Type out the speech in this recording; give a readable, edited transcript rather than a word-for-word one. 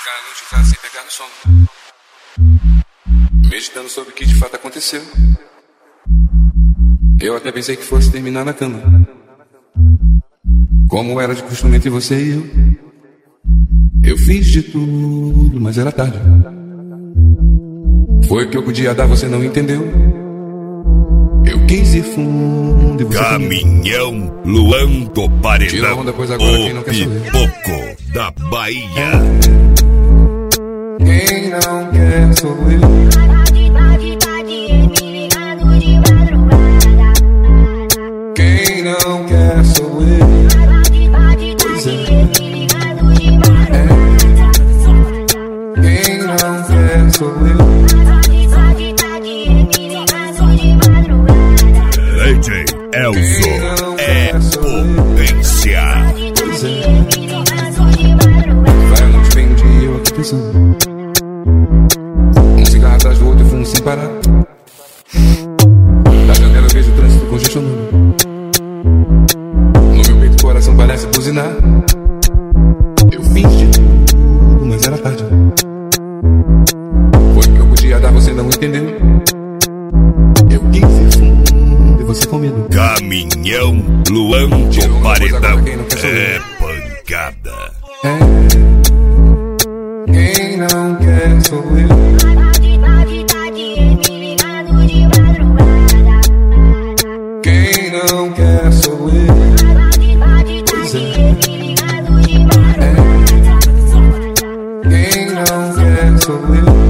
ficar a noite em casa sem pegar no sono, meditando sobre o que de fato aconteceu. Eu até pensei que fosse terminar na cama, como era de costume entre você e eu. Eu fiz de tudo, mas era tarde. Foi o que eu podia dar, você não entendeu. Eu quis ir fundo e você Caminhão Luan do Paredão, onda, pois agora quem não o quer sorrir. pipoco da Bahia. Quem não quer sou eu. Quem não quer sou eu. Pois é. Quem não quer sou eu. DJ Elzo é potência. Pois é. Vai muito bem um dia eu aqui pensando. Um cigarro atrás do outro e fumo sem parar. Da janela eu vejo o trânsito congestionando. No meu peito o coração parece buzinar. Eu fiz de tudo, mas era tarde. Foi o que eu podia dar, você não entendeu. Eu quis ir fundo e você com medo. Caminhão Luan do Paredão é pancada. Quem não quer sou eu. Quem não quer sou eu. Pois é. Quem não quer sou eu.